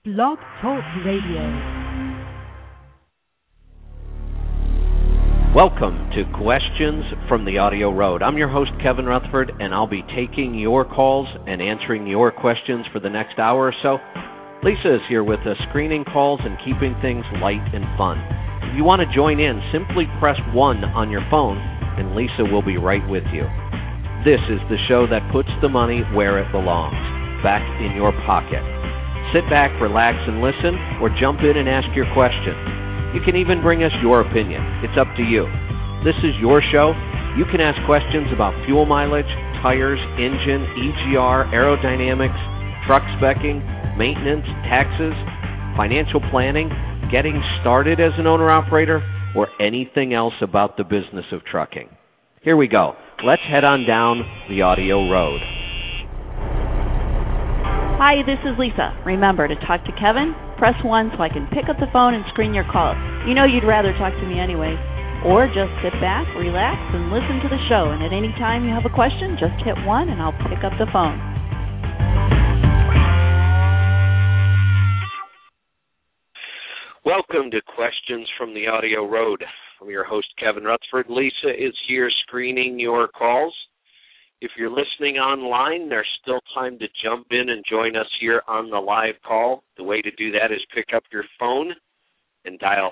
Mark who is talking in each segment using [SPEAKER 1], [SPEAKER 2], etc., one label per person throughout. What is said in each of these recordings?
[SPEAKER 1] Blog Talk Radio.
[SPEAKER 2] Welcome to Questions from the Audio Road. I'm your host, Kevin Rutherford, and I'll be taking your calls and answering your questions for the next hour or so. Lisa is here with us, screening calls and keeping things light and fun. If you want to join in, simply press 1 on your phone, and Lisa will be right with you. This is the show that puts the money where it belongs, back in your pocket. Sit back, relax, and listen, or jump in and ask your question. You can even bring us your opinion. It's up to you. This is your show. You can ask questions about fuel mileage, tires, engine, EGR, aerodynamics, truck specking, maintenance, taxes, financial planning, getting started as an owner-operator, or anything else about the business of trucking. Here we go. Let's head on down the audio road.
[SPEAKER 3] Hi, this is Lisa. Remember, to talk to Kevin, press 1 so I can pick up the phone and screen your call. You know you'd rather talk to me anyway. Or just sit back, relax, and listen to the show. And at any time you have a question, just hit 1 and I'll pick up the phone.
[SPEAKER 2] Welcome to Questions from the Audio Road. I'm your host, Kevin Rutherford. Lisa is here screening your calls. If you're listening online, there's still time to jump in and join us here on the live call. The way to do that is pick up your phone and dial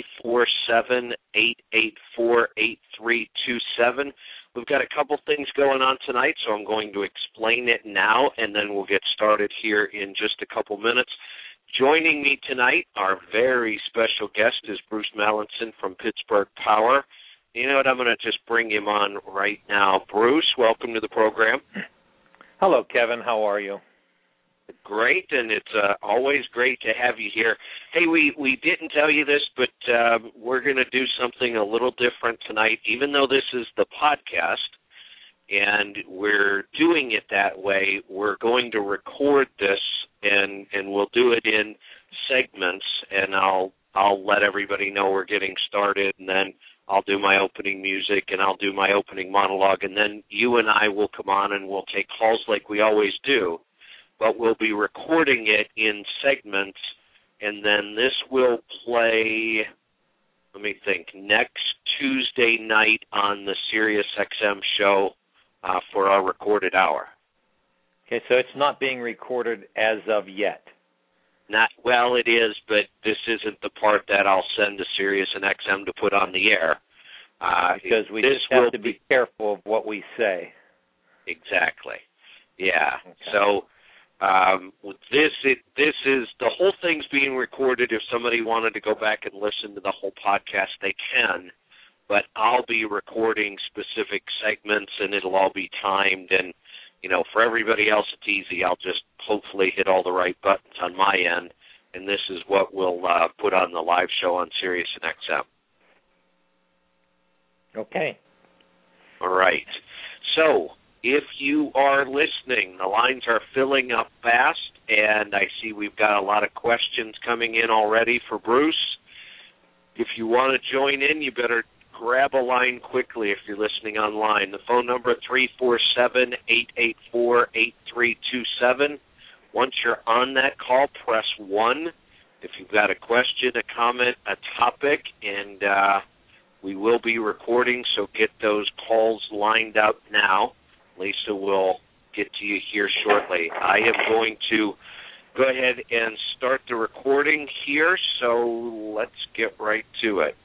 [SPEAKER 2] 347-884-8327. We've got a couple things going on tonight, so I'm going to explain it now, and then we'll get started here in just a couple minutes. Joining me tonight, our very special guest is Bruce Mallinson from Pittsburgh Power. You know what, I'm going to just bring him on right now. Bruce, welcome to the program.
[SPEAKER 4] Hello, Kevin. How are you?
[SPEAKER 2] Great, and it's always great to have you here. Hey, we didn't tell you this, but we're going to do something a little different tonight, even though this is the podcast, and we're doing it that way. We're going to record this, and we'll do it in segments, and I'll let everybody know we're getting started, and then I'll do my opening music, and I'll do my opening monologue, and then you and I will come on and we'll take calls like we always do, but we'll be recording it in segments, and then this will play, let me think, next Tuesday night on the SiriusXM show for our recorded hour.
[SPEAKER 4] Okay, so it's not being recorded as of yet.
[SPEAKER 2] Well, it is, but this isn't the part that I'll send to Sirius and XM to put on the air.
[SPEAKER 4] Because we just have to be careful of what we say.
[SPEAKER 2] Exactly. Yeah.
[SPEAKER 4] Okay.
[SPEAKER 2] So this is, the whole thing's being recorded. If somebody wanted to go back and listen to the whole podcast, they can. But I'll be recording specific segments, and it'll all be timed. And, you know, for everybody else, it's easy. I'll just hopefully hit all the right buttons on my end, and this is what we'll put on the live show on Sirius and XM.
[SPEAKER 4] Okay.
[SPEAKER 2] All right. So if you are listening, the lines are filling up fast, and I see we've got a lot of questions coming in already for Bruce. If you want to join in, you better grab a line quickly if you're listening online. The phone number, 347-884-8327. Once you're on that call, press 1 if you've got a question, a comment, a topic, and we will be recording, so get those calls lined up now. Lisa will get to you here shortly. I am going to go ahead and start the recording here, so let's get right to it.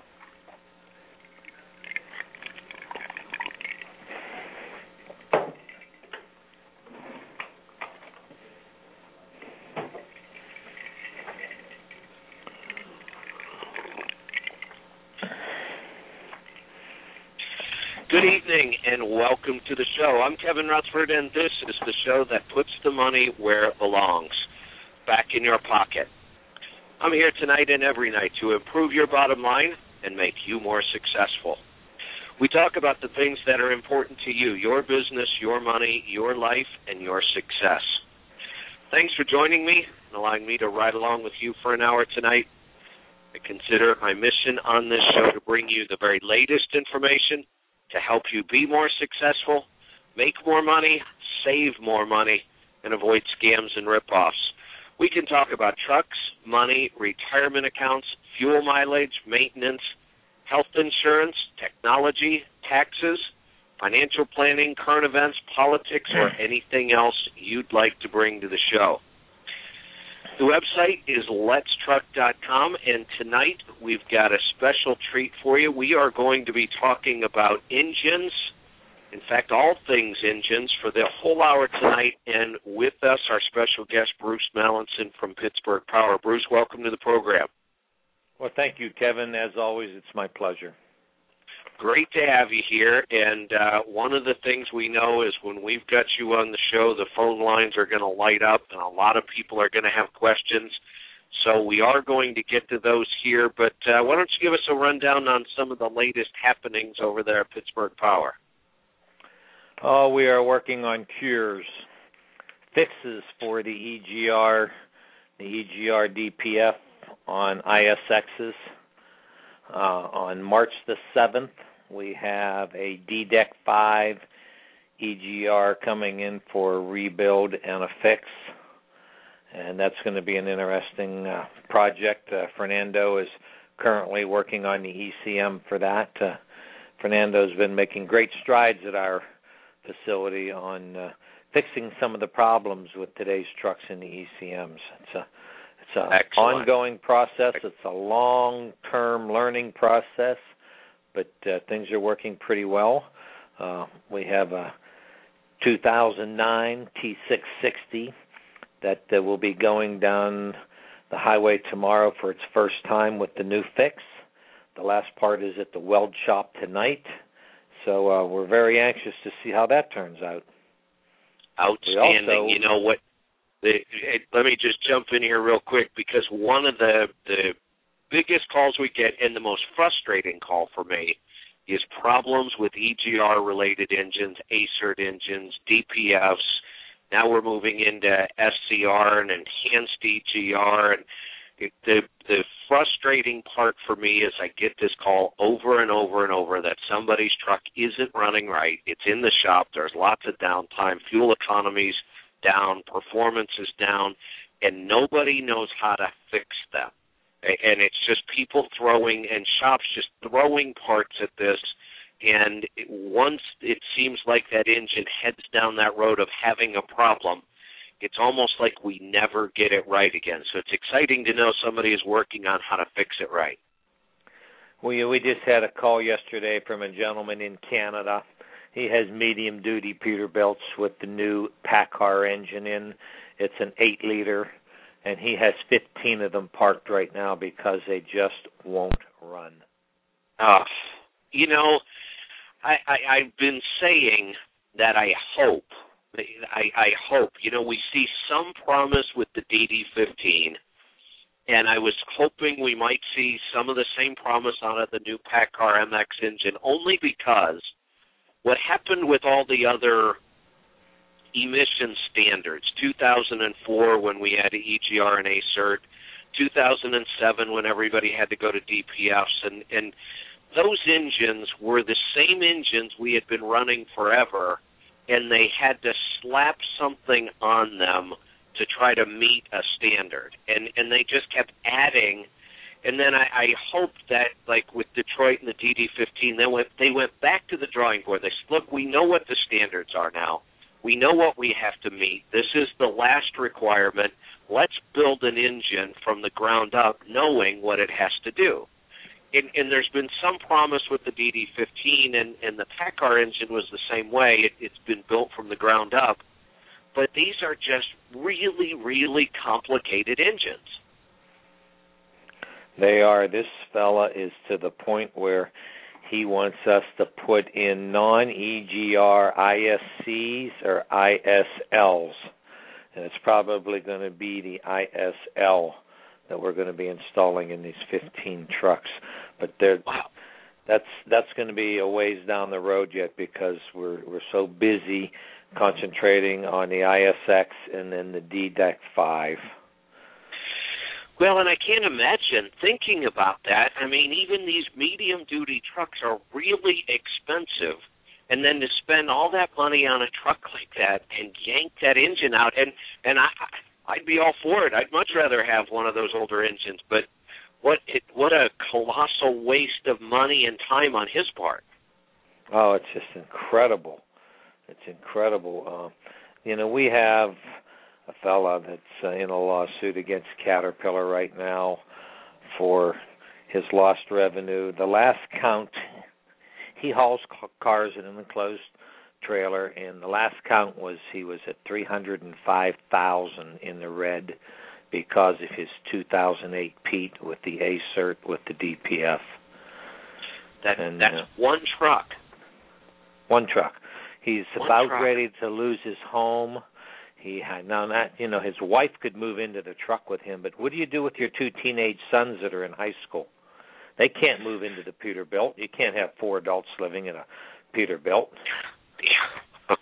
[SPEAKER 2] Good evening and welcome to the show. I'm Kevin Rutherford, and this is the show that puts the money where it belongs, back in your pocket. I'm here tonight and every night to improve your bottom line and make you more successful. We talk about the things that are important to you, your business, your money, your life, and your success. Thanks for joining me and allowing me to ride along with you for an hour tonight. I consider it my mission on this show to bring you the very latest information to help you be more successful, make more money, save more money, and avoid scams and ripoffs. We can talk about trucks, money, retirement accounts, fuel mileage, maintenance, health insurance, technology, taxes, financial planning, current events, politics, or anything else you'd like to bring to the show. The website is letstruck.com, and tonight we've got a special treat for you. We are going to be talking about engines, in fact, all things engines, for the whole hour tonight, and with us, our special guest, Bruce Mallinson from Pittsburgh Power. Bruce, welcome to the program.
[SPEAKER 1] Well, thank you, Kevin. As always, it's my pleasure.
[SPEAKER 2] Great to have you here, and one of the things we know is when we've got you on the show, the phone lines are going to light up, and a lot of people are going to have questions. So we are going to get to those here, but why don't you give us a rundown on some of the latest happenings over there at Pittsburgh Power?
[SPEAKER 1] Oh, we are working on cures, fixes for the EGR DPF on ISXs. On March the 7th, we have a DDEC 5 EGR coming in for a rebuild and a fix, and that's going to be an interesting project. Fernando is currently working on the ECM for that. Fernando's been making great strides at our facility on fixing some of the problems with today's trucks in the ECMs. It's an ongoing process. It's a long-term learning process, but things are working pretty well. We have a 2009 T660 that will be going down the highway tomorrow for its first time with the new fix. The last part is at the weld shop tonight, so we're very anxious to see how that turns out.
[SPEAKER 2] Outstanding. You know what? Let me just jump in here real quick, because one of the biggest calls we get, and the most frustrating call for me, is problems with EGR-related engines, ACERT engines, DPFs. Now we're moving into SCR and enhanced EGR. And the frustrating part for me is I get this call over and over and over that somebody's truck isn't running right. It's in the shop. There's lots of downtime. Fuel economy's down, performance is down, and nobody knows how to fix them. And it's just people throwing, and shops just throwing parts at this, and once it seems like that engine heads down that road of having a problem, it's almost like we never get it right again. So it's exciting to know somebody is working on how to fix it right.
[SPEAKER 1] Well, we just had a call yesterday from a gentleman in Canada. He has medium-duty Peterbilts with the new PACCAR engine in. It's an 8-liter, and he has 15 of them parked right now because they just won't run.
[SPEAKER 2] You know, I've been saying that I hope. You know, we see some promise with the DD15, and I was hoping we might see some of the same promise out of the new PACCAR MX engine, only because what happened with all the other emission standards, 2004 when we had EGR and ACERT, 2007 when everybody had to go to DPFs, and those engines were the same engines we had been running forever, and they had to slap something on them to try to meet a standard. And they just kept adding. And then I hope that, like with Detroit and the DD15, they went back to the drawing board. They said, look, we know what the standards are now. We know what we have to meet. This is the last requirement. Let's build an engine from the ground up knowing what it has to do. And there's been some promise with the DD15, and the PACCAR engine was the same way. It's been built from the ground up. But these are just really, really complicated engines.
[SPEAKER 1] They are. This fella is to the point where he wants us to put in non-EGR ISCs or ISLs. And it's probably going to be the ISL that we're going to be installing in these 15 trucks. But that's going to be a ways down the road yet, because we're so busy concentrating on the ISX and then the DDEC 5.
[SPEAKER 2] Well, and I can't imagine thinking about that. I mean, even these medium-duty trucks are really expensive, and then to spend all that money on a truck like that and yank that engine out, and
[SPEAKER 5] I'd be all for it. I'd much rather have one of those older engines, but what a colossal waste of money and time on his part.
[SPEAKER 1] Oh, it's just incredible. It's incredible. We have a fella that's in a lawsuit against Caterpillar right now for his lost revenue. The last count, he hauls cars in an enclosed trailer, and the last count was he was at $305,000 in the red because of his 2008 Pete with the A-Cert with the DPF.
[SPEAKER 5] That's one truck.
[SPEAKER 1] One truck. He's about ready to lose his home. His wife could move into the truck with him, but what do you do with your two teenage sons that are in high school? They can't move into the Peterbilt. You can't have 4 adults living in a Peterbilt.
[SPEAKER 5] Yeah.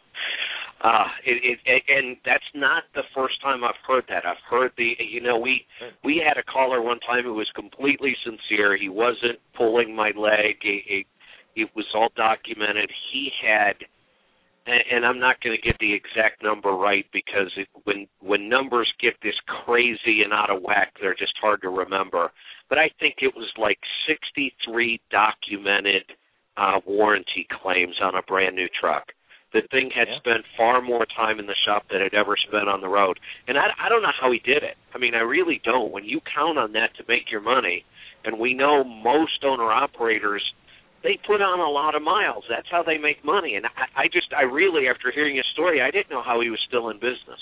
[SPEAKER 5] And that's not the first time I've heard that. I've heard we had a caller one time who was completely sincere. He wasn't pulling my leg. It was all documented. He had, and I'm not going to get the exact number right because when numbers get this crazy and out of whack, they're just hard to remember. But I think it was like 63 documented warranty claims on a brand new truck. The thing had spent far more time in the shop than it ever spent on the road. And I don't know how he did it. I mean, I really don't. When you count on that to make your money, and we know most owner-operators, they put on a lot of miles. That's how they make money. And I really, after hearing his story, I didn't know how he was still in business.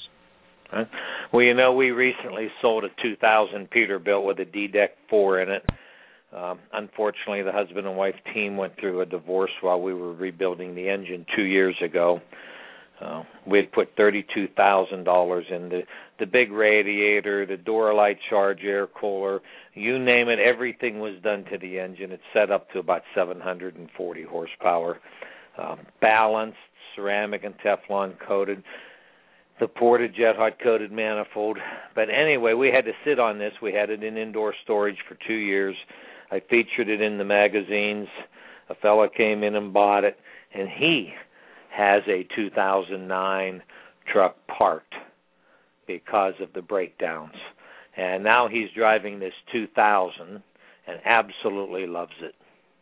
[SPEAKER 1] Well, we recently sold a 2000 Peterbilt with a D-Deck 4 in it. Unfortunately, the husband and wife team went through a divorce while we were rebuilding the engine 2 years ago. We had put $32,000 in the big radiator, the door light charge, air cooler, you name it. Everything was done to the engine. It's set up to about 740 horsepower, balanced, ceramic and Teflon coated. The ported jet hot coated manifold. But anyway, we had to sit on this. We had it in indoor storage for 2 years. I featured it in the magazines. A fella came in and bought it, and he has a 2009 truck parked because of the breakdowns. And now he's driving this 2000 and absolutely loves it.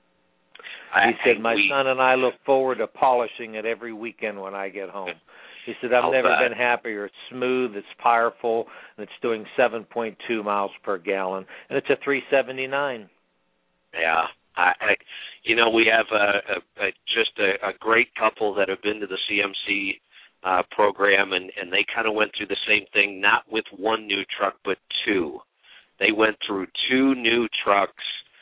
[SPEAKER 1] He said, my son and I look forward to polishing it every weekend when I get home. He said, I've never been happier. It's smooth, it's powerful, and it's doing 7.2 miles per gallon. And it's a 379.
[SPEAKER 5] Yeah. We have a great couple that have been to the CMC program, and they kind of went through the same thing, not with one new truck, but 2. They went through 2 new trucks,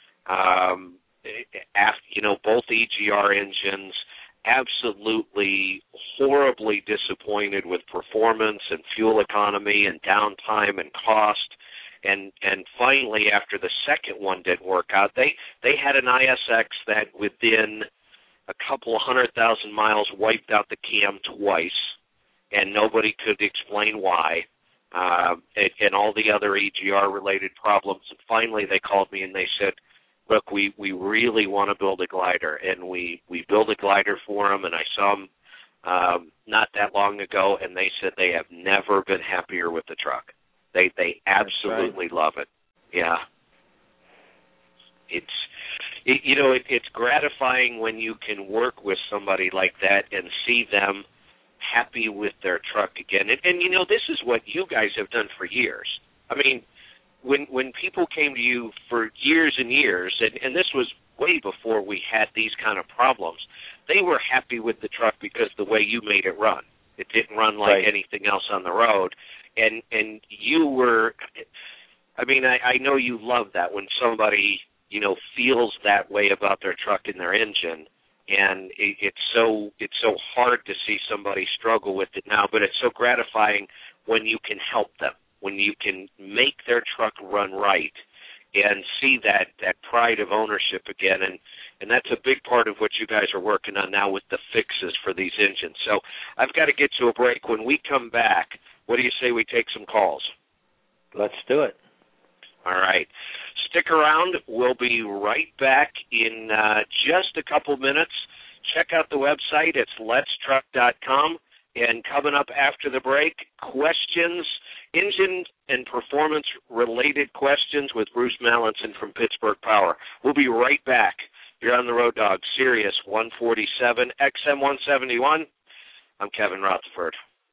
[SPEAKER 5] both EGR engines, absolutely horribly disappointed with performance and fuel economy and downtime and cost. And finally, after the second one didn't work out, they had an ISX that within a couple of 100,000 miles wiped out the cam twice, and nobody could explain why, and all the other EGR-related problems. And finally, they called me and they said, look, we really want to build a glider, and we built a glider for them, and I saw them not that long ago, and they said they have never been happier with the truck. They absolutely love it. Yeah. It's gratifying when you can work with somebody like that and see them happy with their truck again. And this is what you guys have done for years. I mean, when people came to you for years and years, and this was way before we had these kind of problems, they were happy with the truck because the way you made it run. It didn't run like anything else on the road. And you were, I know you love that when somebody, feels that way about their truck and their engine. And it's so hard to see somebody struggle with it now, but it's so gratifying when you can help them, when you can make their truck run right and see that pride of ownership again. And that's a big part of what you guys are working on now with the fixes for these engines. So I've got to get to a break. When we come back, what do you say we take some calls?
[SPEAKER 1] Let's do it.
[SPEAKER 5] All right. Stick around. We'll be right back in just a couple minutes. Check out the website. It's letstruck.com. And coming up after the break, questions engine and performance-related questions with Bruce Mallinson from Pittsburgh Power. We'll be right back. You're on the Road Dog, Sirius 147, XM 171. I'm Kevin Rutherford.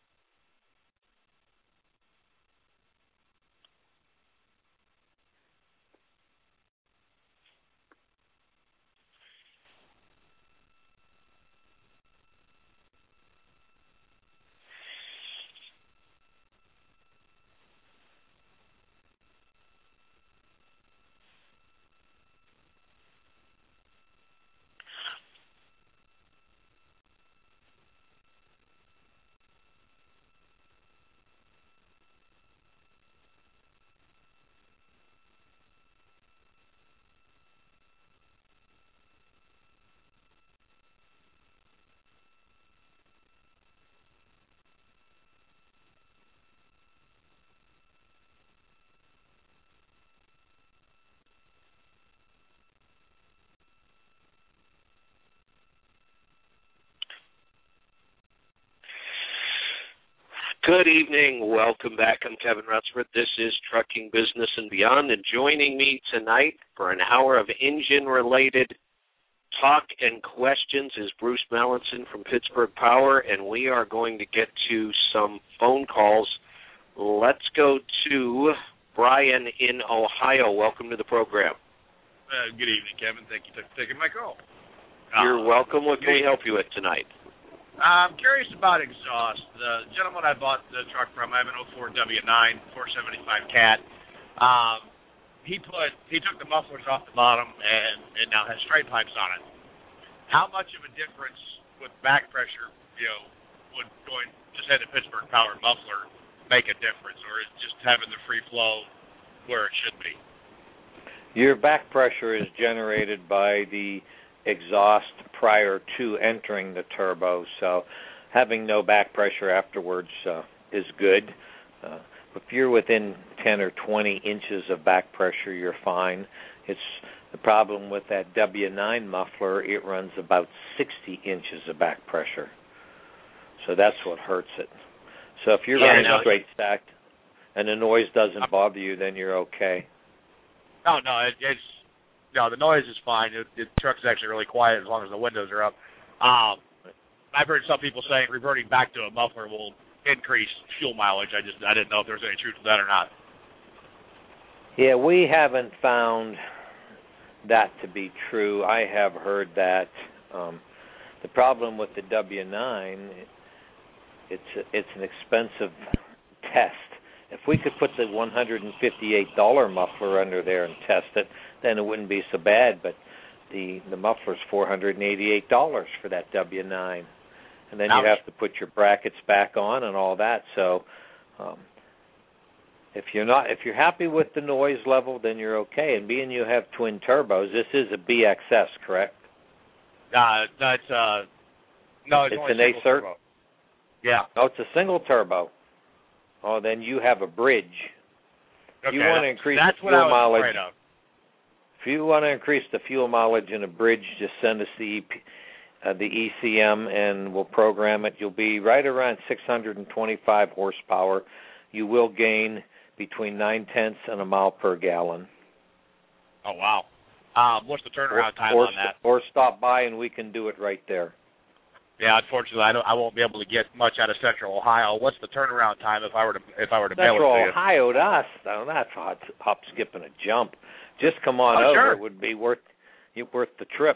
[SPEAKER 5] Good evening. Welcome back. I'm Kevin Rutherford. This is Trucking Business and Beyond, and joining me tonight for an hour of engine-related talk and questions is Bruce Mallinson from Pittsburgh Power, and we are going to get to some phone calls. Let's go to Brian in Ohio. Welcome to the program.
[SPEAKER 6] Good evening, Kevin. Thank you for taking my call.
[SPEAKER 5] You're welcome. What can we help you with tonight?
[SPEAKER 6] I'm curious about exhaust. The gentleman I bought the truck from, I have an 04 W9 475 Cat. He took the mufflers off the bottom and it now has straight pipes on it. How much of a difference with back pressure, would going just had the Pittsburgh Power muffler make a difference, or is just having the free flow where it should be?
[SPEAKER 1] Your back pressure is generated by the exhaust prior to entering the turbo, so having no back pressure afterwards is good. If you're within 10 or 20 inches of back pressure, you're fine. It's the problem with that W9 muffler, it runs about 60 inches of back pressure. So that's what hurts it. So if you're running straight stacked and the noise doesn't bother you, then you're okay.
[SPEAKER 6] No, the noise is fine. The truck's actually really quiet as long as the windows are up. I've heard some people saying reverting back to a muffler will increase fuel mileage. I didn't know if there was any truth to that or not.
[SPEAKER 1] Yeah, we haven't found that to be true. I have heard that. The problem with the W9, it's an expensive test. If we could put the $158 muffler under there and test it, then it wouldn't be so bad. But the muffler's $488 for that W9, and then you have to put your brackets back on and all that. So if you're happy with the noise level, then you're okay. And being you have twin turbos, this is a BXS, correct?
[SPEAKER 6] It's
[SPEAKER 1] an A-Cert?
[SPEAKER 6] turbo. Yeah.
[SPEAKER 1] Oh, it's a single turbo. Oh, then you have a bridge.
[SPEAKER 6] Okay,
[SPEAKER 1] you want to increase
[SPEAKER 6] that's
[SPEAKER 1] the fuel
[SPEAKER 6] what I was
[SPEAKER 1] mileage.
[SPEAKER 6] afraid of.
[SPEAKER 1] If you want to increase the fuel mileage in a bridge, just send us the ECM and we'll program it. You'll be right around 625 horsepower. You will gain between 0.9 and a mile per gallon.
[SPEAKER 6] Oh, wow. What's the turnaround time on that?
[SPEAKER 1] Or stop by and we can do it right there.
[SPEAKER 6] Yeah, unfortunately, I won't be able to get much out of Central Ohio. What's the turnaround time if I were to mail it to you?
[SPEAKER 1] Central Ohio to us, now that's hop, skip, and a jump. Just come on over.
[SPEAKER 6] Sure.
[SPEAKER 1] It would be worth the trip.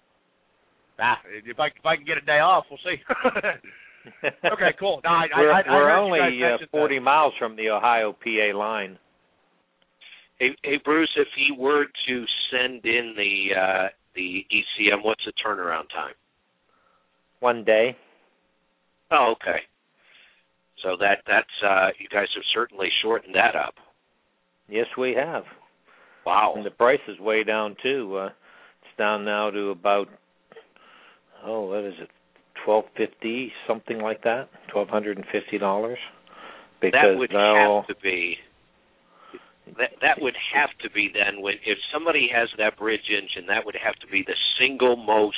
[SPEAKER 6] If I can get a day off, we'll see. Okay, cool. No,
[SPEAKER 1] we're only 40 miles from the Ohio-PA line.
[SPEAKER 5] Hey, Bruce, if he were to send in the ECM, what's the turnaround time?
[SPEAKER 1] 1 day.
[SPEAKER 5] Oh, okay. So that's you guys have certainly shortened that up.
[SPEAKER 1] Yes, we have.
[SPEAKER 5] Wow.
[SPEAKER 1] And the price is way down too. It's down now to about what is it, $1,250, something like that, $1,250. Because
[SPEAKER 5] that would have to be. That would have to be then if somebody has that bridge engine, that would have to be the single most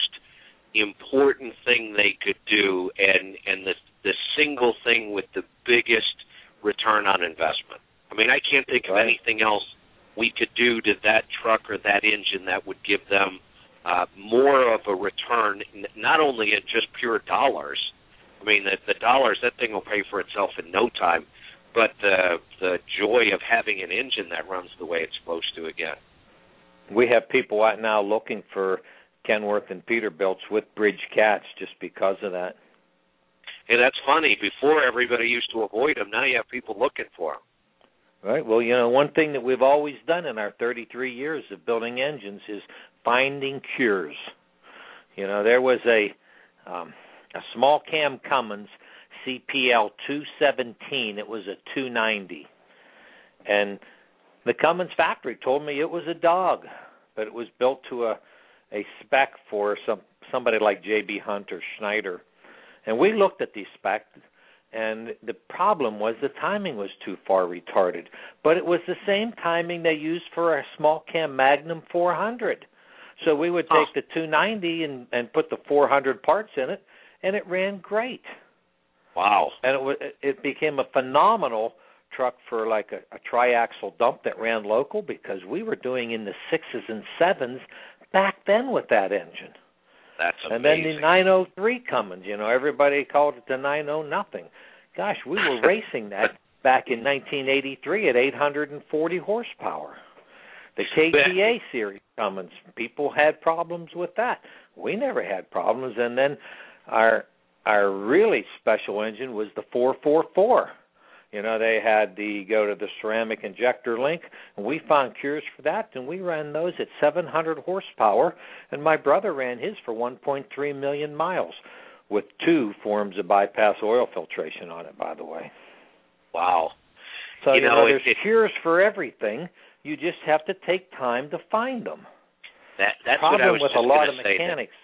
[SPEAKER 5] important thing they could do, and the single thing with the biggest return on investment. I mean, I can't think of anything else we could do to that truck or that engine that would give them more of a return, not only in just pure dollars. I mean, the dollars, that thing will pay for itself in no time, but the joy of having an engine that runs the way it's supposed to again.
[SPEAKER 1] We have people out now looking for Kenworth and Peterbilts with bridge cats just because of that.
[SPEAKER 5] And that's funny. Before, everybody used to avoid them. Now you have people looking for them.
[SPEAKER 1] Right. Well, one thing that we've always done in our 33 years of building engines is finding cures. There was a small cam Cummins CPL 217. It was a 290. And the Cummins factory told me it was a dog, but it was built to a spec for somebody like J.B. Hunt or Schneider. And we looked at the spec, and the problem was the timing was too far retarded. But it was the same timing they used for a small cam Magnum 400. So we would take the 290 and put the 400 parts in it, and it ran great.
[SPEAKER 5] Wow.
[SPEAKER 1] And it became a phenomenal truck for like a triaxle dump that ran local, because we were doing in the 6s and 7s back then with that engine.
[SPEAKER 5] That's amazing.
[SPEAKER 1] And then the 903 Cummins, everybody called it the 90 nothing. Gosh, we were racing that back in 1983 at 840 horsepower. The KTA series Cummins, people had problems with that. We never had problems. And then our really special engine was the 444. They had go to the ceramic injector link, and we found cures for that, and we ran those at 700 horsepower, and my brother ran his for 1.3 million miles with 2 forms of bypass oil filtration on it, by the way.
[SPEAKER 5] Wow.
[SPEAKER 1] So, there's cures for everything. You just have to take time to find them.
[SPEAKER 5] That's
[SPEAKER 1] problem
[SPEAKER 5] what I was
[SPEAKER 1] with
[SPEAKER 5] just
[SPEAKER 1] a lot of
[SPEAKER 5] say,
[SPEAKER 1] mechanics.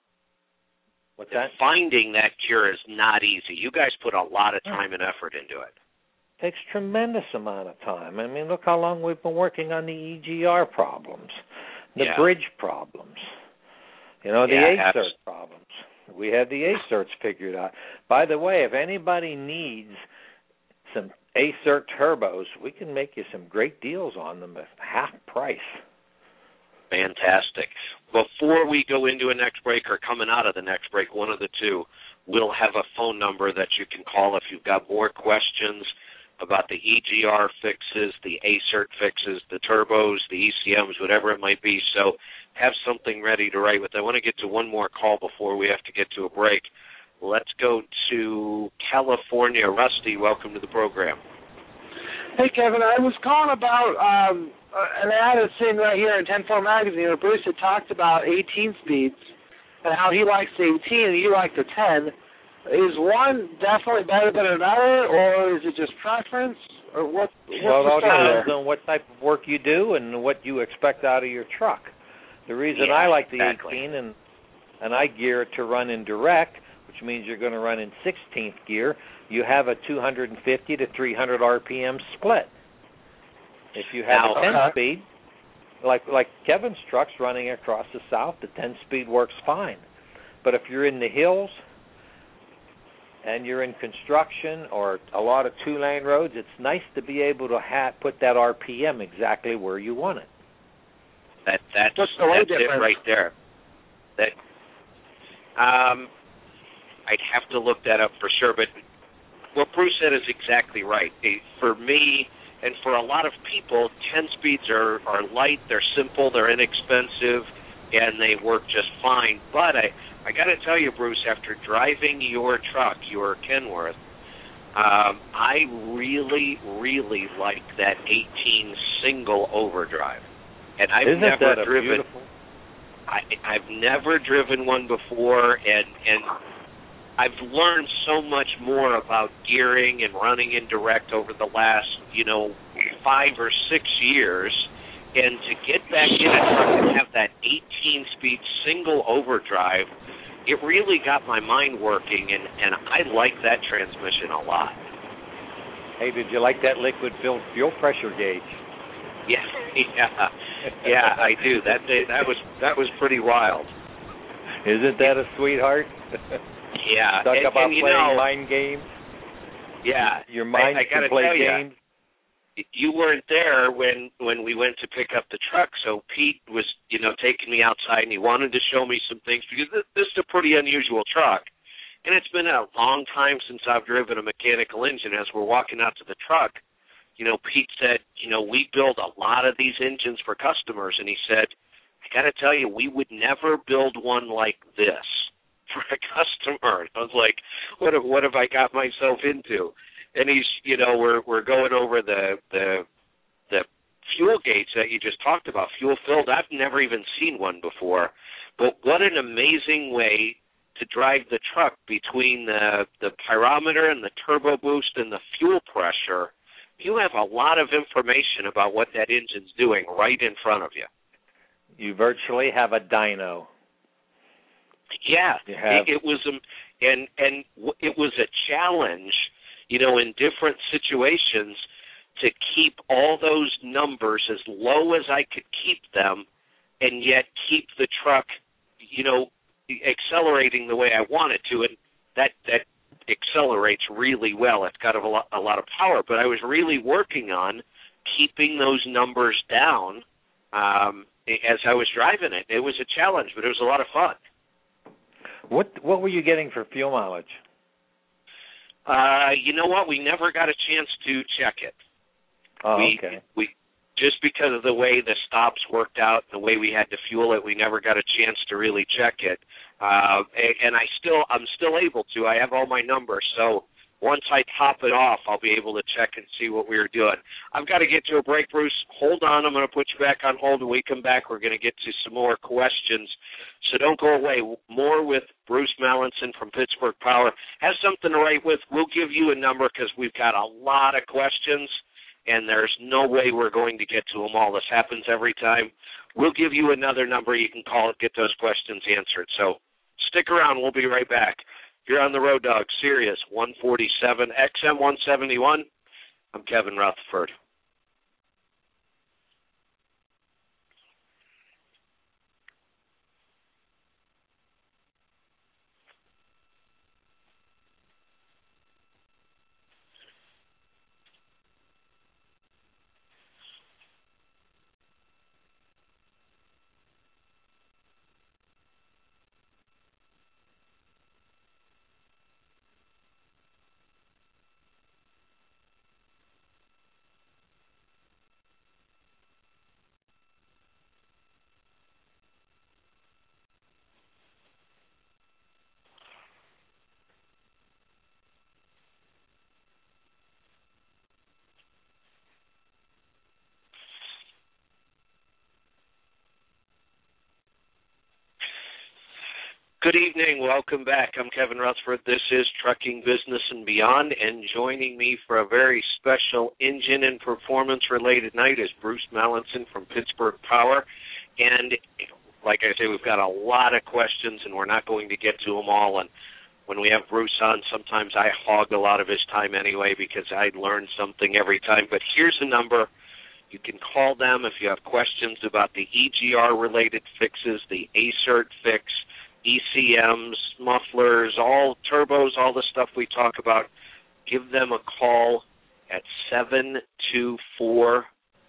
[SPEAKER 1] What's that?
[SPEAKER 5] Finding that cure is not easy. You guys put a lot of time and effort into it.
[SPEAKER 1] Takes tremendous amount of time. I mean, look how long we've been working on the EGR problems, the bridge problems, the ACERT problems. We had the ACERTs figured out. By the way, if anybody needs some ACERT turbos, we can make you some great deals on them at half price.
[SPEAKER 5] Fantastic. Before we go into a next break or coming out of the next break, one of the two, we'll have a phone number that you can call if you've got more questions about the EGR fixes, the ACERT fixes, the turbos, the ECMs, whatever it might be. So have something ready to write with. I want to get to one more call before we have to get to a break. Let's go to California. Rusty, welcome to the program.
[SPEAKER 7] Hey, Kevin. I was calling about an ad that's sitting right here in 10-4 magazine where Bruce had talked about 18 speeds and how he likes the 18 and you like the 10. Is one definitely better than another, or is it just preference, or what?
[SPEAKER 1] Well, it all depends on what type of work you do and what you expect out of your truck. The reason I like the 18 and I gear it to run in direct, which means you're going to run in 16th gear, you have a 250 to 300 RPM split. If you have a 10-speed, like Kevin's truck's running across the South, the 10-speed works fine. But if you're in the hills and you're in construction or a lot of 2-lane roads, it's nice to be able to put that RPM exactly where you want it.
[SPEAKER 5] That's it right there. I'd have to look that up for sure, but what Bruce said is exactly right. For me and for a lot of people, 10 speeds are light, they're simple, they're inexpensive, and they work just fine. But I got to tell you, Bruce, after driving your truck, your Kenworth, I really, really like that 18 single overdrive. And I've never driven. Beautiful? I've never driven one before, and I've learned so much more about gearing and running in direct over the last, 5 or 6 years. And to get back in a truck and have that 18-speed single overdrive, it really got my mind working, and I like that transmission a lot.
[SPEAKER 1] Hey, did you like that liquid-filled fuel pressure gauge?
[SPEAKER 5] Yeah, I do. That was pretty wild.
[SPEAKER 1] Isn't that a sweetheart?
[SPEAKER 5] Yeah.
[SPEAKER 1] Talk about playing mind games.
[SPEAKER 5] Yeah.
[SPEAKER 1] Your mind
[SPEAKER 5] I
[SPEAKER 1] can play games.
[SPEAKER 5] You weren't there when we went to pick up the truck, so Pete was, taking me outside, and he wanted to show me some things because this is a pretty unusual truck. And it's been a long time since I've driven a mechanical engine. As we're walking out to the truck, Pete said, we build a lot of these engines for customers, and he said, I got to tell you, we would never build one like this for a customer. I was like, what have I got myself into? And he's, we're going over the fuel gauge that you just talked about, fuel filled. I've never even seen one before. But what an amazing way to drive the truck between the pyrometer and the turbo boost and the fuel pressure. You have a lot of information about what that engine's doing right in front of you.
[SPEAKER 1] You virtually have a dyno.
[SPEAKER 5] Yeah, it was it was a challenge, in different situations to keep all those numbers as low as I could keep them, and yet keep the truck, accelerating the way I wanted to, and that accelerates really well. It's got a lot of power, but I was really working on keeping those numbers down as I was driving it. It was a challenge, but it was a lot of fun.
[SPEAKER 1] What were you getting for fuel mileage?
[SPEAKER 5] You know what? We never got a chance to check it.
[SPEAKER 1] Oh, okay.
[SPEAKER 5] We just because of the way the stops worked out, the way we had to fuel it, we never got a chance to really check it. And I'm still able to. I have all my numbers, so once I top it off, I'll be able to check and see what we were doing. I've got to get to a break, Bruce. Hold on. I'm going to put you back on hold. When we come back, we're going to get to some more questions. So don't go away. More with Bruce Mallinson from Pittsburgh Power. Have something to write with. We'll give you a number because we've got a lot of questions, and there's no way we're going to get to them all. This happens every time. We'll give you another number. You can call it, get those questions answered. So stick around. We'll be right back. You're on the Road Dog, Sirius 147, XM 171. I'm Kevin Rutherford. Good evening. Welcome back. I'm Kevin Rutherford. This is Trucking Business and Beyond, and joining me for a very special engine and performance-related night is Bruce Mallinson from Pittsburgh Power. And like I say, we've got a lot of questions, and we're not going to get to them all. And when we have Bruce on, sometimes I hog a lot of his time anyway because I learn something every time. But here's the number. You can call them if you have questions about the EGR-related fixes, the ACERT fix, ECMs, mufflers, all turbos, all the stuff we talk about. Give them a call at 724-360-4080.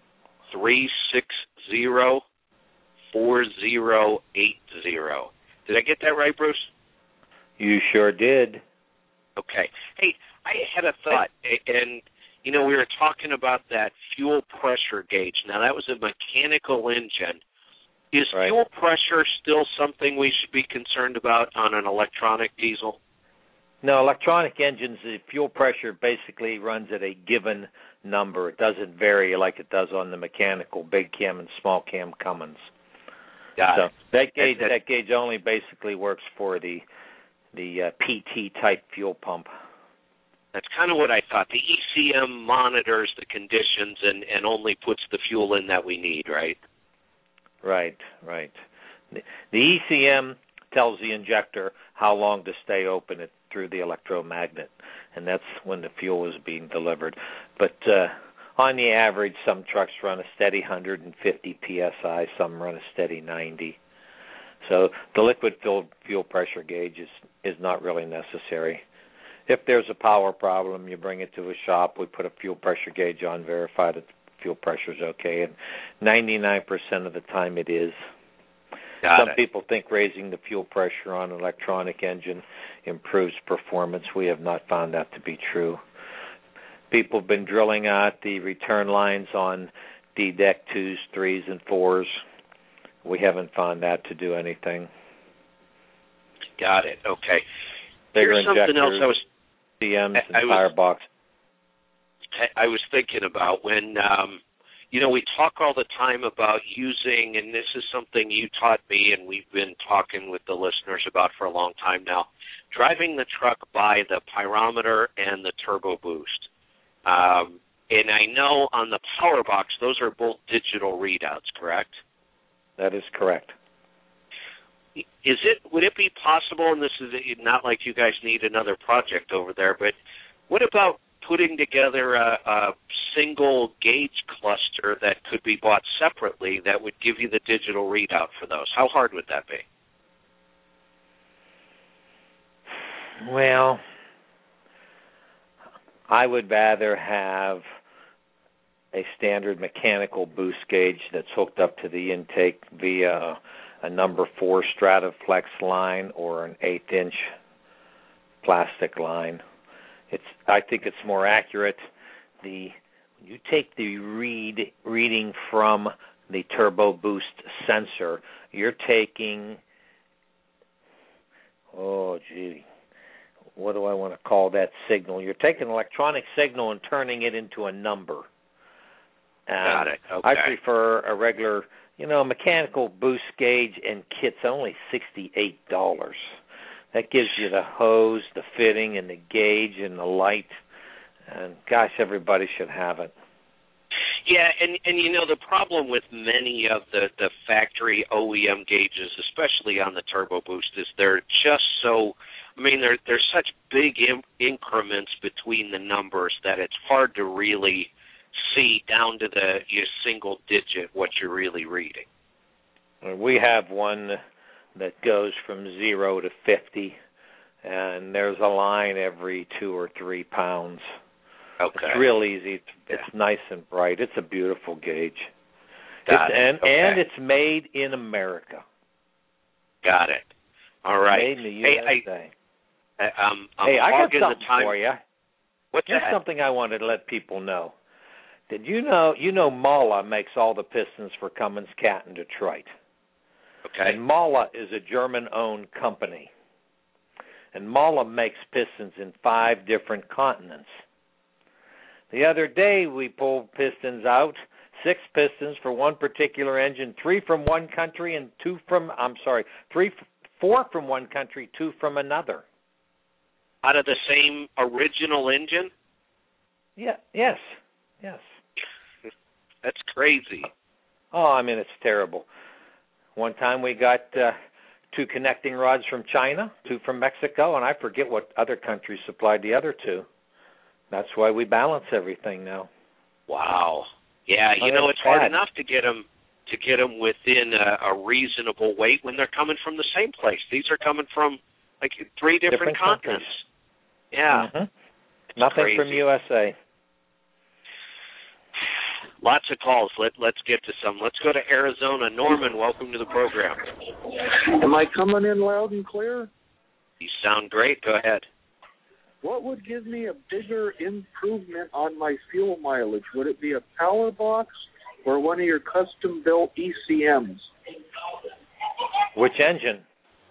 [SPEAKER 5] Did I get that right, Bruce?
[SPEAKER 1] You sure did.
[SPEAKER 5] Okay. Hey, I had a thought, and, we were talking about that fuel pressure gauge. Now, that was a mechanical engine. Is fuel pressure still something we should be concerned about on an electronic diesel?
[SPEAKER 1] No, electronic engines, the fuel pressure basically runs at a given number. It doesn't vary like it does on the mechanical big cam and small cam Cummins.
[SPEAKER 5] Got it.
[SPEAKER 1] That gauge only basically works for the PT type fuel pump.
[SPEAKER 5] That's kind of what I thought. The ECM monitors the conditions and only puts the fuel in that we need, right?
[SPEAKER 1] Right. The ECM tells the injector how long to stay open through the electromagnet, and that's when the fuel is being delivered. But on the average, some trucks run a steady 150 psi, some run a steady 90. So the liquid-filled fuel pressure gauge is not really necessary. If there's a power problem, you bring it to a shop. We put a fuel pressure gauge on, verify that the fuel pressure is okay, and 99% of the time it is. Some people think raising the fuel pressure on an electronic engine improves performance. We have not found that to be true. People have been drilling out the return lines on D-Deck 2s, 3s, and 4s. We haven't found that to do anything.
[SPEAKER 5] Got it. Okay.
[SPEAKER 1] Bigger
[SPEAKER 5] Here's something
[SPEAKER 1] injectors,
[SPEAKER 5] else
[SPEAKER 1] CMs, and firebox.
[SPEAKER 5] I was thinking about when, we talk all the time about using, and this is something you taught me and we've been talking with the listeners about for a long time now, driving the truck by the pyrometer and the turbo boost. And I know on the power box, those are both digital readouts, correct?
[SPEAKER 1] That is correct.
[SPEAKER 5] Would it be possible, and this is not like you guys need another project over there, but what about putting together a single gauge cluster that could be bought separately that would give you the digital readout for those? How hard would that be?
[SPEAKER 1] Well, I would rather have a standard mechanical boost gauge that's hooked up to the intake via a number 4 Strataflex line or an 1/8-inch plastic line. I think it's more accurate. When you take the reading from the turbo boost sensor, you're taking, what do I want to call that signal? You're taking an electronic signal and turning it into a number.
[SPEAKER 5] Got it. Okay.
[SPEAKER 1] I prefer a regular, mechanical boost gauge and kit's only $68. That gives you the hose, the fitting, and the gauge and the light. And gosh, everybody should have it.
[SPEAKER 5] Yeah, and the problem with many of the factory OEM gauges, especially on the turbo boost, is they're just so. There's such big increments between the numbers that it's hard to really see down to your single digit what you're really reading.
[SPEAKER 1] We have one that goes from 0 to 50, and there's a line every 2 or 3 pounds.
[SPEAKER 5] Okay.
[SPEAKER 1] It's real easy. It's nice and bright. It's a beautiful gauge. And it's made in America.
[SPEAKER 5] Got it. All right.
[SPEAKER 1] Made in the USA.
[SPEAKER 5] I
[SPEAKER 1] got something for you.
[SPEAKER 5] What's
[SPEAKER 1] Here's
[SPEAKER 5] that?
[SPEAKER 1] something I wanted to let people know. Did you know Mala makes all the pistons for Cummins Cat in Detroit?
[SPEAKER 5] Okay.
[SPEAKER 1] And Mala is a German-owned company. And Mala makes pistons in 5 different continents. The other day we pulled pistons out, 6 pistons for one particular engine, 3 from one country and 4 from one country, 2 from another.
[SPEAKER 5] Out of the same original engine?
[SPEAKER 1] Yeah. Yes.
[SPEAKER 5] That's crazy.
[SPEAKER 1] Oh, it's terrible. One time we got 2 connecting rods from China, 2 from Mexico, and I forget what other countries supplied the other 2. That's why we balance everything now.
[SPEAKER 5] Wow. Yeah, it's hard enough to get them within a reasonable weight when they're coming from the same place. These are coming from 3 different continents. Yeah.
[SPEAKER 1] Mm-hmm. Nothing
[SPEAKER 5] crazy.
[SPEAKER 1] from USA.
[SPEAKER 5] Lots of calls. Let's get to some. Let's go to Arizona. Norman, welcome to the program.
[SPEAKER 8] Am I coming in loud and clear?
[SPEAKER 5] You sound great. Go ahead.
[SPEAKER 8] What would give me a bigger improvement on my fuel mileage? Would it be a power box or one of your custom-built ECMs?
[SPEAKER 1] Which engine?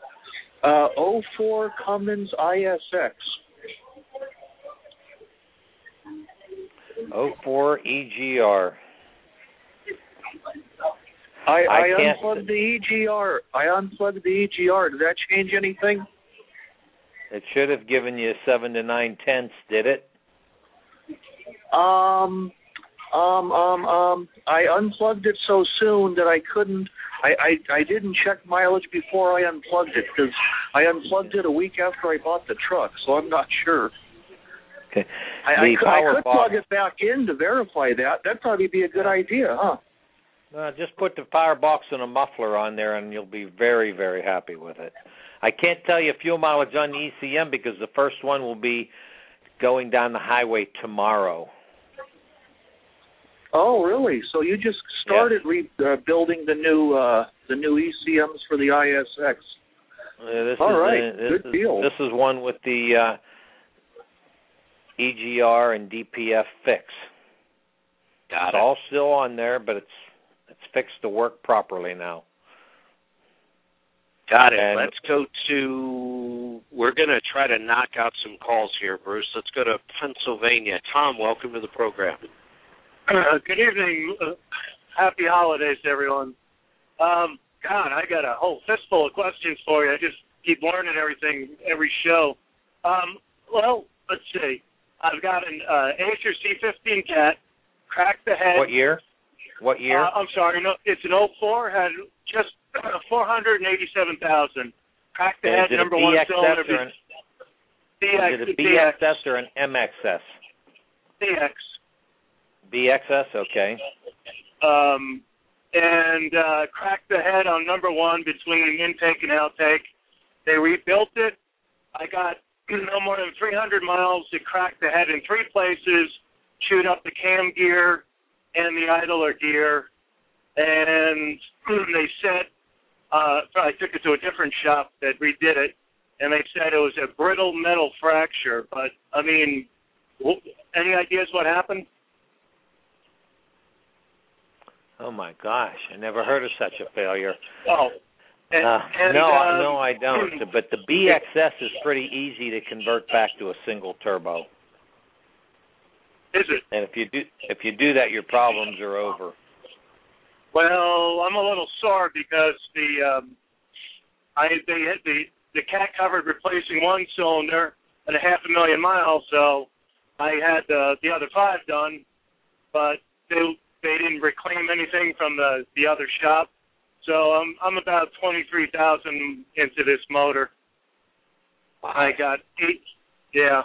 [SPEAKER 8] 04 Cummins ISX.
[SPEAKER 1] 04 EGR.
[SPEAKER 8] I unplugged the EGR. Did that change anything?
[SPEAKER 1] It should have given you 7 to 9/10, did it?
[SPEAKER 8] I unplugged it so soon that I couldn't. I didn't check mileage before I unplugged it because I unplugged it a week after I bought the truck, so I'm not sure.
[SPEAKER 1] Okay.
[SPEAKER 8] I could plug it back in to verify that. That'd probably be a good idea, huh?
[SPEAKER 1] Just put the firebox and a muffler on there, and you'll be very, very happy with it. I can't tell you fuel mileage on the ECM because the first one will be going down the highway tomorrow.
[SPEAKER 8] Oh, really? So you just started building the new ECMs for the ISX? Good deal.
[SPEAKER 1] This is one with the EGR and DPF fix.
[SPEAKER 5] Got it.
[SPEAKER 1] It's all still on there, but it's fixed to work properly now.
[SPEAKER 5] Got it. Let's go to, we're going to try to knock out some calls here, Bruce. Let's go to Pennsylvania. Tom, welcome to the program.
[SPEAKER 9] Good evening. Happy holidays to everyone. God, I got a whole fistful of questions for you. I just keep learning everything every show. Well, let's see. I've got an Acer C15 cat, cracked the head.
[SPEAKER 1] What year?
[SPEAKER 9] I'm sorry. No, it's an 04, had just 487,000. Cracked the head, number one cylinder.
[SPEAKER 1] Is it a BXS or an MXS?
[SPEAKER 9] BX.
[SPEAKER 1] BXS, okay.
[SPEAKER 9] And cracked the head on number one between intake and outtake. They rebuilt it. I got no more than 300 miles. It cracked the head in three places, chewed up the cam gear and the idler gear, and they said, I took it to a different shop that redid it, and they said it was a brittle metal fracture. But, I mean, any ideas what happened?
[SPEAKER 1] Oh, my gosh. I never heard of such a failure.
[SPEAKER 9] Oh.
[SPEAKER 1] No, I don't. But the BXS is pretty easy to convert back to a single turbo.
[SPEAKER 9] Is it?
[SPEAKER 1] And if you do that, your problems are over.
[SPEAKER 9] Well, I'm a little sore because the cat covered replacing one cylinder at 500,000 miles, so I had the other 5 done, but they didn't reclaim anything from the other shop. So I'm about 23,000 into this motor. I got 8. Yeah.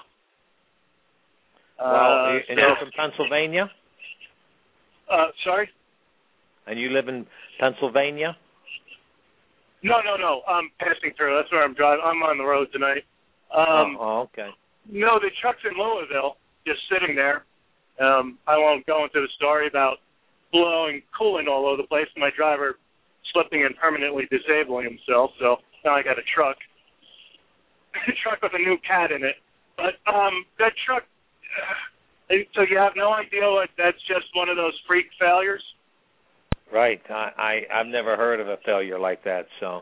[SPEAKER 1] Well, and you're from Pennsylvania?
[SPEAKER 9] Sorry?
[SPEAKER 1] And you live in Pennsylvania?
[SPEAKER 9] No. I'm passing through. That's where I'm driving. I'm on the road tonight.
[SPEAKER 1] Okay.
[SPEAKER 9] No, the truck's in Louisville, just sitting there. I won't go into the story about blowing coolant all over the place. My driver slipping and permanently disabling himself. So now I got a truck. A truck with a new cat in it. But that truck, so you have no idea what, that's just one of those freak failures?
[SPEAKER 1] Right. I've never heard of a failure like that, so.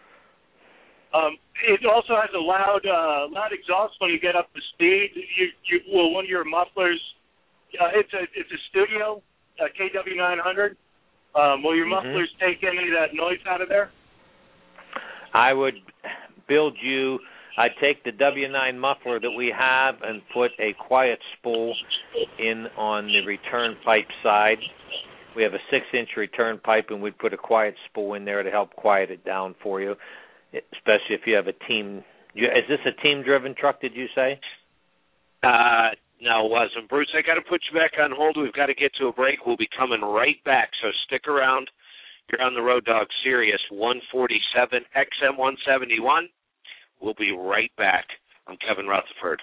[SPEAKER 9] It also has a loud exhaust when you get up to speed. One of your mufflers, it's a studio, a KW900. Will your mufflers take any of that noise out of there?
[SPEAKER 1] I would build you. I'd take the W9 muffler that we have and put a quiet spool in on the return pipe side. We have a 6-inch return pipe, and we'd put a quiet spool in there to help quiet it down for you, especially if you have a team. Is this a team-driven truck, did you say?
[SPEAKER 5] No, it wasn't. Bruce, I got to put you back on hold. We've got to get to a break. We'll be coming right back, so stick around. You're on the Road Dog Sirius 147 XM 171. We'll be right back. I'm Kevin Rutherford.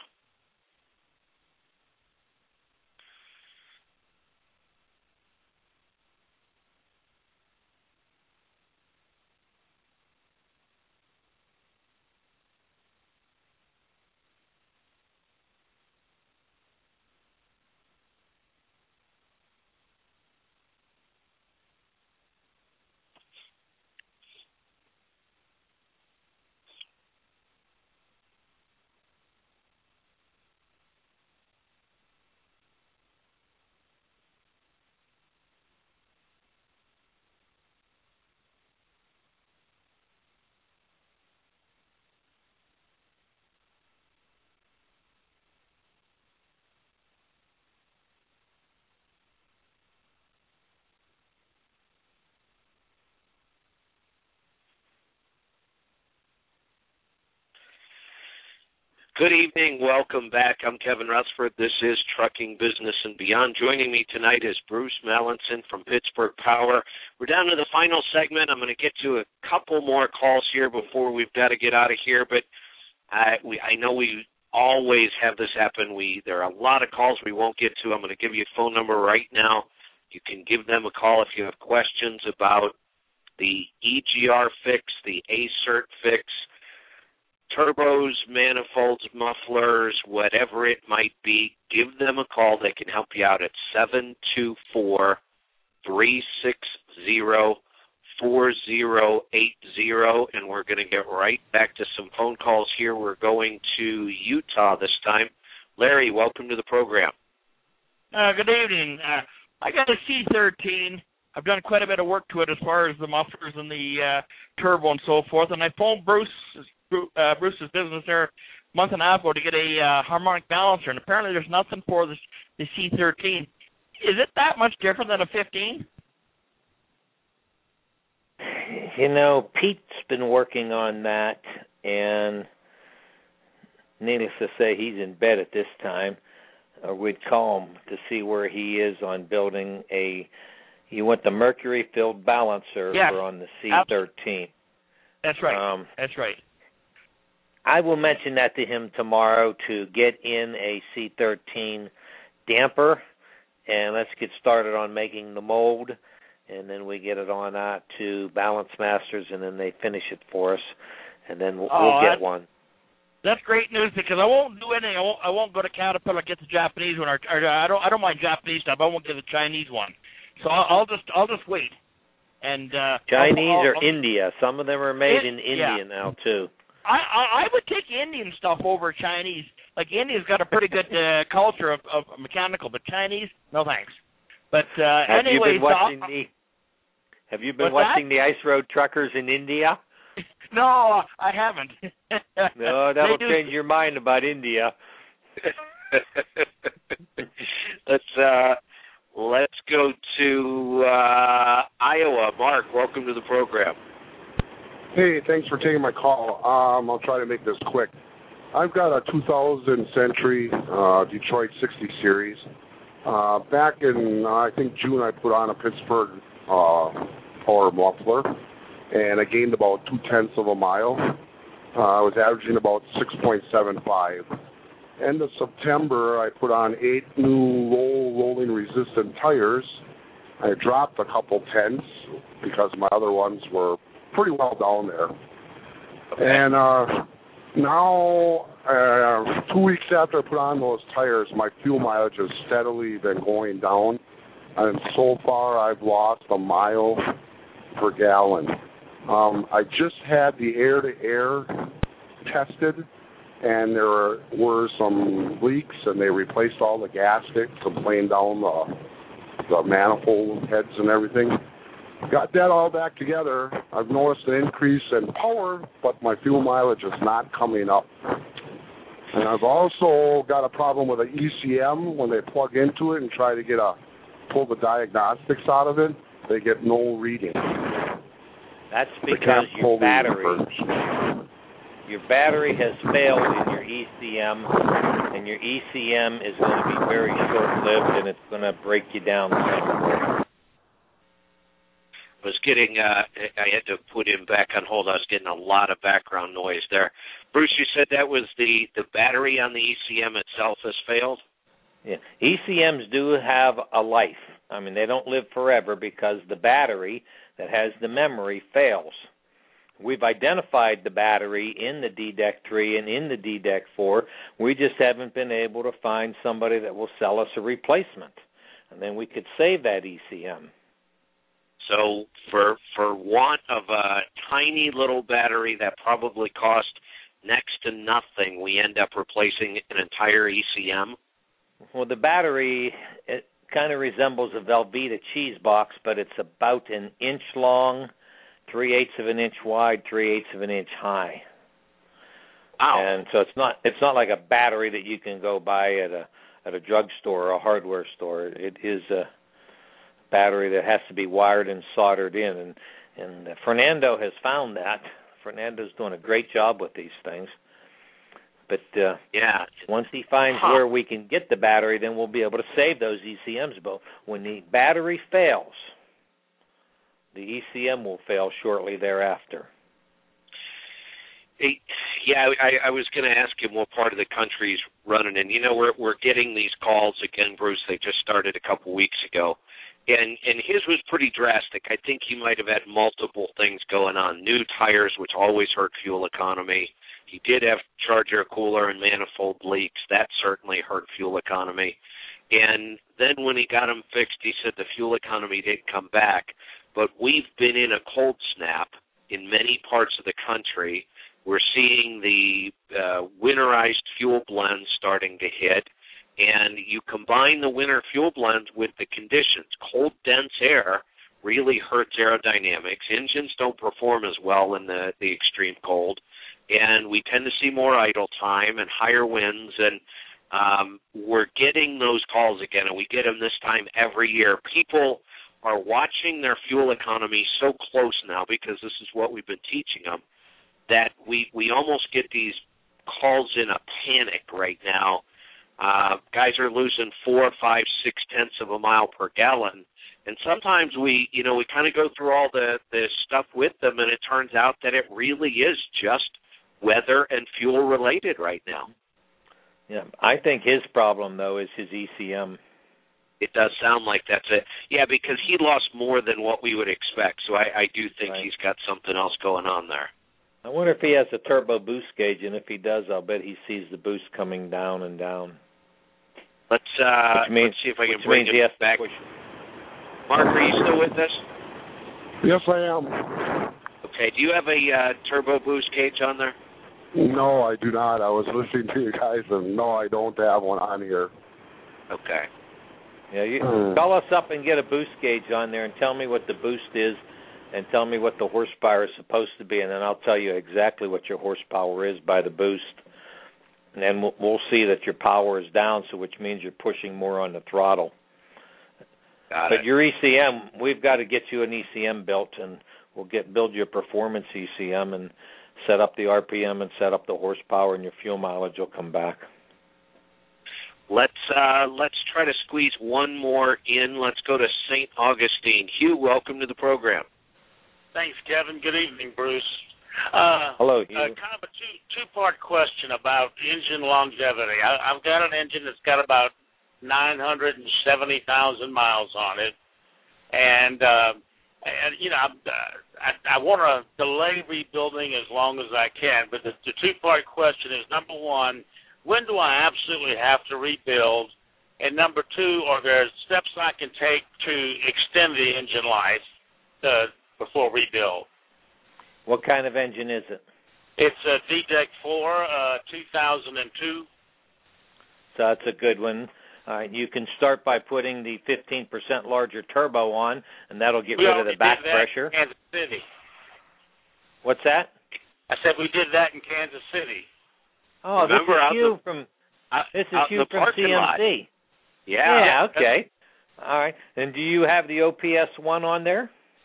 [SPEAKER 5] Good evening. Welcome back. I'm Kevin Rutherford. This is Trucking Business and Beyond. Joining me tonight is Bruce Mallinson from Pittsburgh Power. We're down to the final segment. I'm going to get to a couple more calls here before we've got to get out of here, but I know we always have this happen. There are a lot of calls we won't get to. I'm going to give you a phone number right now. You can give them a call if you have questions about the EGR fix, the ACERT fix, turbos, manifolds, mufflers, whatever it might be. Give them a call. They can help you out at 724-360-4080, and we're going to get right back to some phone calls here. We're going to Utah this time. Larry, welcome to the program.
[SPEAKER 10] Good evening. I got a C13. I've done quite a bit of work to it as far as the mufflers and the turbo and so forth, and I phoned Bruce's business there a month and a half ago to get a harmonic balancer, and apparently there's nothing for the C13. Is it that much different than a 15?
[SPEAKER 1] You know, Pete's been working on that, and needless to say, he's in bed at this time. We'd call him to see where he is on building you want the mercury-filled balancer for on the C13.
[SPEAKER 10] That's right. That's right.
[SPEAKER 1] I will mention that to him tomorrow to get in a C13 damper, and let's get started on making the mold, and then we get it on out to Balance Masters, and then they finish it for us, and then we'll get one.
[SPEAKER 10] That's great news, because I won't do anything. I won't go to Caterpillar and get the Japanese one, or I don't mind Japanese stuff. I won't get the Chinese one. So I'll just wait. And
[SPEAKER 1] Chinese or India. Some of them are made in India now too.
[SPEAKER 10] I would take Indian stuff over Chinese. Like India's got a pretty good culture of mechanical, but Chinese, no thanks. But anyway,
[SPEAKER 1] have you been watching the Ice Road Truckers in India?
[SPEAKER 10] No, I haven't.
[SPEAKER 1] No, that'll change your mind about India.
[SPEAKER 5] Let's go to Iowa. Mark, welcome to the program.
[SPEAKER 11] Hey, thanks for taking my call. I'll try to make this quick. I've got a 2000 Century Detroit 60 Series. Back in, I think, June, I put on a Pittsburgh power muffler, and I gained about 0.2 of a mile. I was averaging about 6.75. End of September, I put on 8 new rolling resistant tires. I dropped a couple tenths because my other ones were pretty well down there. And now, 2 weeks after I put on those tires, my fuel mileage has steadily been going down. And so far, I've lost a mile per gallon. I just had the air-to-air tested, and there were some leaks, and they replaced all the gaskets and planed down the manifold heads and everything. Got that all back together. I've noticed an increase in power, but my fuel mileage is not coming up. And I've also got a problem with an ECM. When they plug into it and try to pull the diagnostics out of it, they get no reading.
[SPEAKER 1] That's because your battery has failed in your ECM, and your ECM is going to be very short-lived, and it's going to break you down some.
[SPEAKER 5] I had to put him back on hold. I was getting a lot of background noise there. Bruce, you said that was the battery on the ECM itself has failed?
[SPEAKER 1] Yeah, ECMs do have a life. I mean, they don't live forever because the battery that has the memory fails. We've identified the battery in the DDEC 3 and in the DDEC 4. We just haven't been able to find somebody that will sell us a replacement. And then we could save that ECM.
[SPEAKER 5] So for want of a tiny little battery that probably cost next to nothing, we end up replacing an entire ECM?
[SPEAKER 1] Well, the battery, it kind of resembles a Velveeta cheese box, but it's about an inch long, 3/8 of an inch wide, 3/8 of an inch high.
[SPEAKER 5] Wow.
[SPEAKER 1] And so it's not like a battery that you can go buy at a drugstore or a hardware store. It is a battery that has to be wired and soldered in, and Fernando has found that. Fernando's doing a great job with these things. But once he finds where we can get the battery, then we'll be able to save those ECMs. But when the battery fails, the ECM will fail shortly thereafter.
[SPEAKER 5] Yeah, I was going to ask him what part of the country he's running in. We're getting these calls again, Bruce. They just started a couple weeks ago, and his was pretty drastic. I think he might have had multiple things going on. New tires, which always hurt fuel economy. He did have charger, cooler, and manifold leaks. That certainly hurt fuel economy. And then when he got them fixed, he said the fuel economy didn't come back. But we've been in a cold snap in many parts of the country. We're seeing the winterized fuel blends starting to hit. And you combine the winter fuel blends with the conditions. Cold, dense air really hurts aerodynamics. Engines don't perform as well in the extreme cold. And we tend to see more idle time and higher winds. And we're getting those calls again, and we get them this time every year. People are watching their fuel economy so close now, because this is what we've been teaching them, that we almost get these calls in a panic right now. Guys are losing 4, 5, 6/10 of a mile per gallon. And sometimes we kind of go through all the stuff with them, and it turns out that it really is just weather and fuel related right now.
[SPEAKER 1] Yeah, I think his problem, though, is his ECM.
[SPEAKER 5] It does sound like that's it. Yeah, because he lost more than what we would expect, so I do think he's got something else going on there.
[SPEAKER 1] I wonder if he has a turbo boost gauge, and if he does, I'll bet he sees the boost coming down and down.
[SPEAKER 5] Let's see if I can bring him back. Mark, are you still with us?
[SPEAKER 11] Yes, I am.
[SPEAKER 5] Okay, do you have a turbo boost gauge on there?
[SPEAKER 11] No, I do not. I was listening to you guys, and no, I don't have one on here.
[SPEAKER 5] Okay.
[SPEAKER 1] Yeah, you call us up and get a boost gauge on there and tell me what the boost is and tell me what the horsepower is supposed to be, and then I'll tell you exactly what your horsepower is by the boost. And then we'll see that your power is down, so which means you're pushing more on the throttle. But your ECM, we've got to get you an ECM built, and we'll build you a performance ECM and set up the RPM and set up the horsepower, and your fuel mileage will come back.
[SPEAKER 5] Let's try to squeeze one more in. Let's go to St. Augustine. Hugh, welcome to the program.
[SPEAKER 12] Thanks, Kevin. Good evening, Bruce.
[SPEAKER 1] Hello, Hugh.
[SPEAKER 12] Kind of a two-part question about engine longevity. I've got an engine that's got about 970,000 miles on it, and I want to delay rebuilding as long as I can. But the two-part question is, number one, when do I absolutely have to rebuild? And number two, are there steps I can take to extend the engine life before rebuild?
[SPEAKER 1] What kind of engine is it?
[SPEAKER 12] It's a D-Deck 4, 2002.
[SPEAKER 1] So that's a good one. All right, you can start by putting the 15% larger turbo on, and that'll get rid of the back pressure.
[SPEAKER 12] In Kansas City.
[SPEAKER 1] What's that?
[SPEAKER 12] I said we did that in Kansas City.
[SPEAKER 1] Oh, this is Hugh from CMC.
[SPEAKER 5] Lot.
[SPEAKER 1] Yeah, okay. All right. And do you have the OPS one on there?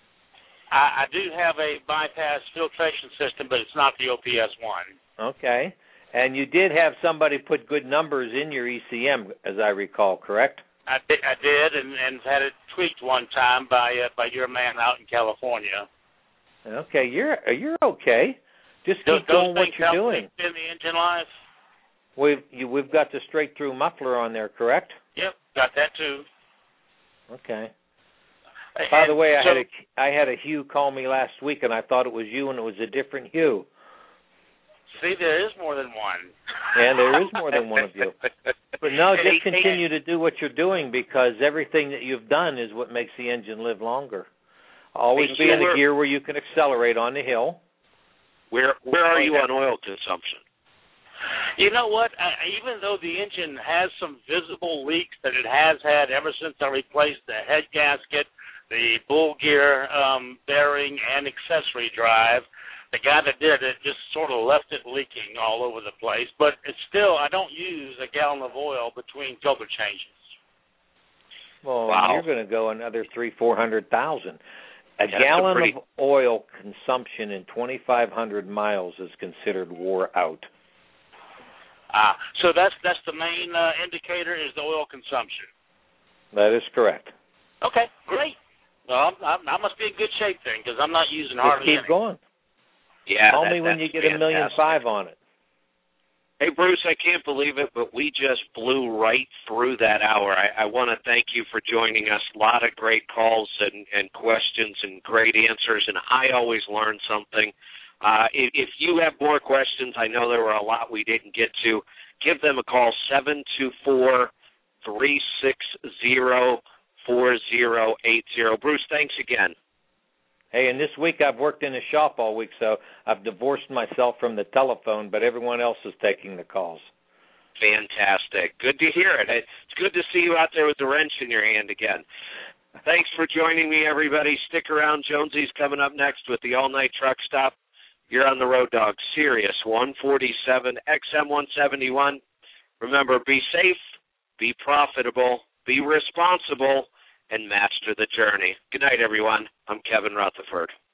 [SPEAKER 12] I do have a bypass filtration system, but it's not the OPS one.
[SPEAKER 1] Okay. And you did have somebody put good numbers in your ECM, as I recall, correct?
[SPEAKER 12] I did, and had it tweaked one time by your man out in California.
[SPEAKER 1] Okay, you're okay. Just keep doing what you're doing.
[SPEAKER 12] In the engine life?
[SPEAKER 1] We've got the straight through muffler on there, correct?
[SPEAKER 12] Yep, got that too.
[SPEAKER 1] Okay. By the way, I had a Hugh call me last week, and I thought it was you, and it was a different Hugh.
[SPEAKER 12] See, there is more than one.
[SPEAKER 1] Yeah, there is more than one of you. But no, just continue to do what you're doing, because everything that you've done is what makes the engine live longer. Always be in a gear where you can accelerate on the hill.
[SPEAKER 5] Where are you on oil consumption?
[SPEAKER 12] You know what? Even though the engine has some visible leaks that it has had ever since I replaced the head gasket, the bull gear bearing, and accessory drive, the guy that did it just sort of left it leaking all over the place. But it's still, I don't use a gallon of oil between filter changes.
[SPEAKER 1] Well, You're going to go another 300,000-400,000. A gallon of oil consumption in 2,500 miles is considered wore out.
[SPEAKER 12] So that's the main indicator is the oil consumption.
[SPEAKER 1] That is correct.
[SPEAKER 12] Okay, great. Well, I must be in good shape then, because I'm not using hardly any.
[SPEAKER 1] Keep going.
[SPEAKER 5] Yeah.
[SPEAKER 1] Call me when you get $1.5 million on it.
[SPEAKER 5] Hey, Bruce, I can't believe it, but we just blew right through that hour. I want to thank you for joining us. A lot of great calls and questions and great answers, and I always learn something. If you have more questions, I know there were a lot we didn't get to, give them a call, 724-360-4080. Bruce, thanks again.
[SPEAKER 1] Hey, and this week I've worked in a shop all week, so I've divorced myself from the telephone, but everyone else is taking the calls.
[SPEAKER 5] Fantastic. Good to hear it. It's good to see you out there with the wrench in your hand again. Thanks for joining me, everybody. Stick around. Jonesy's coming up next with the All-Night Truck Stop. You're on the Road Dog, Sirius 147, XM 171. Remember, be safe, be profitable, be responsible, and master the journey. Good night, everyone. I'm Kevin Rutherford.